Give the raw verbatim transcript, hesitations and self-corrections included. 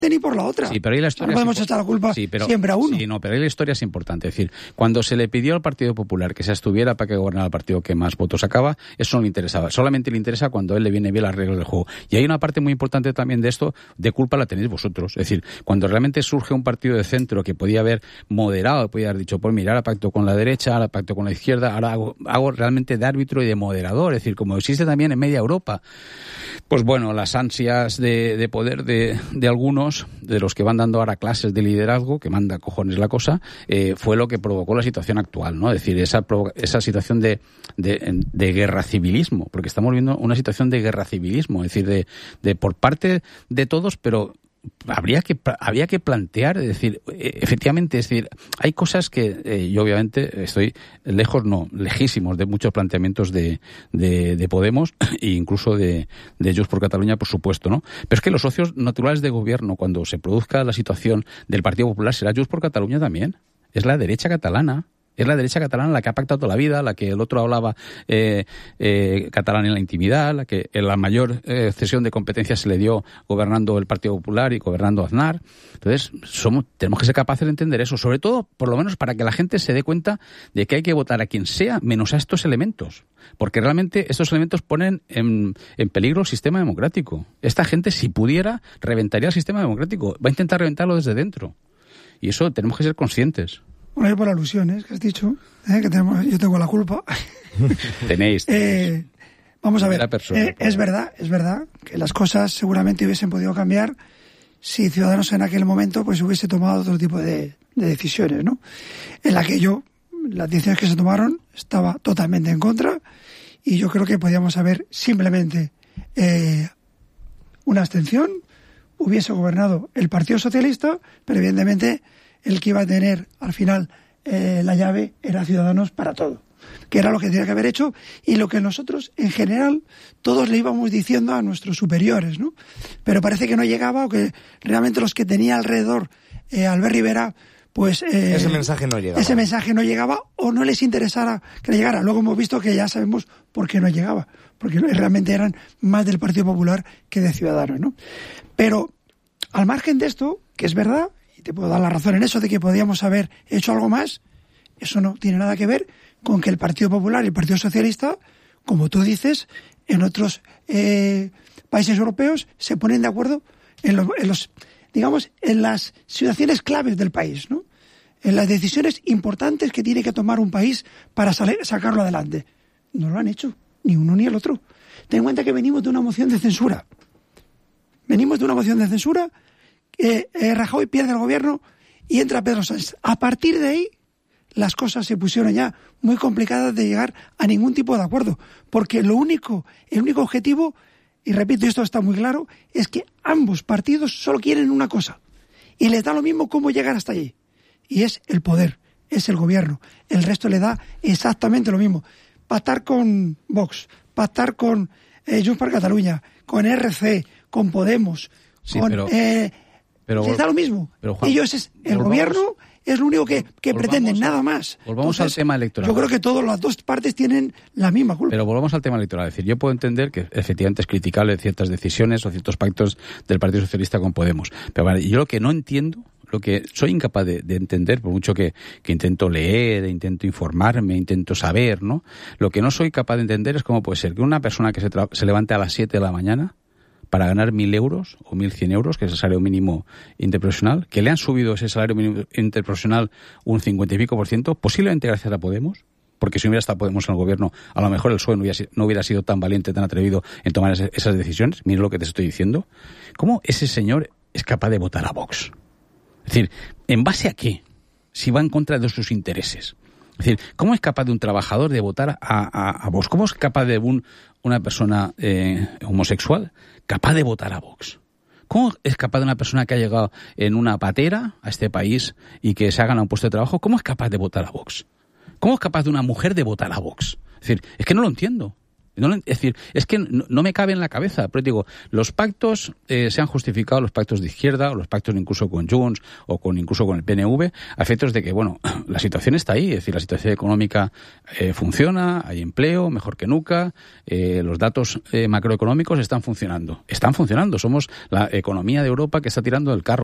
ni por la otra. Sí, pero ahí la historia no podemos es echar la culpa sí, pero, siempre a uno. Sí, no, pero ahí la historia es importante. Es decir, cuando se le pidió al Partido Popular que se abstuviera para que gobernara el partido que más votos sacaba, eso no le interesaba. Solamente le interesa cuando a él le viene bien las reglas del juego. Y hay una parte muy importante también de esto, de culpa la tenéis vosotros. Es decir, cuando realmente surge un partido de centro que podía haber moderado, podía haber dicho, pues mira, ahora pacto con la derecha, ahora pacto con la izquierda, ahora hago, hago realmente de árbitro y de moderador. Es decir, como existe también en media Europa. Pues bueno, las ansias de, de poder de, de algunos, de los que van dando ahora clases de liderazgo, que manda cojones la cosa, eh, fue lo que provocó la situación actual, ¿no? Es decir, esa, esa situación de, de, de guerra civilismo, porque estamos viendo una situación de guerra civilismo, es decir, de, de por parte de todos, pero habría que habría que plantear, es decir, efectivamente, es decir, hay cosas que eh, yo obviamente estoy lejos, no, lejísimos de muchos planteamientos de, de, de Podemos e incluso de, de Junts por Cataluña, por supuesto, ¿no? Pero es que los socios naturales de gobierno, cuando se produzca la situación del Partido Popular, será Junts por Cataluña también. Es la derecha catalana. Es la derecha catalana la que ha pactado toda la vida, la que el otro hablaba eh, eh, catalán en la intimidad, la que en la mayor eh, cesión de competencias se le dio gobernando el Partido Popular y gobernando Aznar. Entonces, somos, tenemos que ser capaces de entender eso, sobre todo, por lo menos, para que la gente se dé cuenta de que hay que votar a quien sea, menos a estos elementos. Porque realmente estos elementos ponen en, en peligro el sistema democrático. Esta gente, si pudiera, reventaría el sistema democrático. Va a intentar reventarlo desde dentro. Y eso tenemos que ser conscientes. Bueno, yo por alusiones que has dicho, ¿eh? que tenemos, yo tengo la culpa. Tenéis. eh, vamos a ver, persona, eh, es verdad, es verdad que las cosas seguramente hubiesen podido cambiar si Ciudadanos en aquel momento pues hubiese tomado otro tipo de, de decisiones, ¿no? En la que yo, las decisiones que se tomaron, estaba totalmente en contra y yo creo que podíamos haber simplemente eh, una abstención, hubiese gobernado el Partido Socialista, pero evidentemente el que iba a tener al final eh, la llave era Ciudadanos para todo, que era lo que tenía que haber hecho y lo que nosotros en general todos le íbamos diciendo a nuestros superiores, ¿no? Pero parece que no llegaba o que realmente los que tenía alrededor eh, Albert Rivera, pues eh, ese mensaje no llegaba. Ese mensaje no llegaba o no les interesara que le llegara. Luego hemos visto que ya sabemos por qué no llegaba, porque realmente eran más del Partido Popular que de Ciudadanos, ¿no? Pero al margen de esto, que es verdad, y te puedo dar la razón en eso de que podíamos haber hecho algo más, eso no tiene nada que ver con que el Partido Popular y el Partido Socialista, como tú dices, en otros eh, países europeos se ponen de acuerdo en, lo, en los, digamos, en las situaciones claves del país, ¿no? En las decisiones importantes que tiene que tomar un país para salir, sacarlo adelante. No lo han hecho, ni uno ni el otro. Ten en cuenta que venimos de una moción de censura. Venimos de una moción de censura. Eh, eh, Rajoy pierde el gobierno y entra Pedro Sánchez. A partir de ahí, las cosas se pusieron ya muy complicadas de llegar a ningún tipo de acuerdo, porque lo único, el único objetivo, y repito, esto está muy claro, es que ambos partidos solo quieren una cosa, y les da lo mismo cómo llegar hasta allí, y es el poder, es el gobierno. El resto le da exactamente lo mismo. Pactar con Vox, pactar con eh, Junts per Catalunya, con R C, con Podemos, sí, con... Pero... Eh, Pero, les da lo mismo. Pero, Juan, ellos es el volvamos, gobierno es lo único que, que volvamos, pretenden, nada más. Volvamos Entonces, al tema electoral. Yo creo que todas las dos partes tienen la misma culpa. Pero volvamos al tema electoral. Es decir, yo puedo entender que efectivamente es criticable ciertas decisiones o ciertos pactos del Partido Socialista con Podemos. Pero vale, yo lo que no entiendo, lo que soy incapaz de, de entender, por mucho que, que intento leer, intento informarme, intento saber, ¿no? Lo que no soy capaz de entender es cómo puede ser que una persona que se, tra- se levante a las siete de la mañana para ganar mil euros o mil cien euros, que es el salario mínimo interprofesional, que le han subido ese salario mínimo interprofesional un cincuenta y pico por ciento, posiblemente gracias a Podemos, porque si no hubiera estado Podemos en el gobierno, a lo mejor el P S O E no hubiera, no hubiera sido tan valiente, tan atrevido en tomar ese, esas decisiones. Mira lo que te estoy diciendo. ¿Cómo ese señor es capaz de votar a Vox? Es decir, ¿en base a qué? Si va en contra de sus intereses. Es decir, ¿cómo es capaz de un trabajador de votar a, a, a Vox? ¿Cómo es capaz de un, una persona eh, homosexual capaz de votar a Vox? ¿Cómo es capaz de una persona que ha llegado en una patera a este país y que se ha ganado un puesto de trabajo, cómo es capaz de votar a Vox? ¿Cómo es capaz de una mujer de votar a Vox? Es decir, es que no lo entiendo. No, es decir, es que no, no me cabe en la cabeza. Pero digo, los pactos eh, se han justificado, los pactos de izquierda, o los pactos incluso con Junts o con incluso con el P N V, a efectos de que, bueno, la situación está ahí. Es decir, la situación económica eh, funciona, hay empleo, mejor que nunca, eh, los datos eh, macroeconómicos están funcionando. Están funcionando. Somos la economía de Europa que está tirando del carro.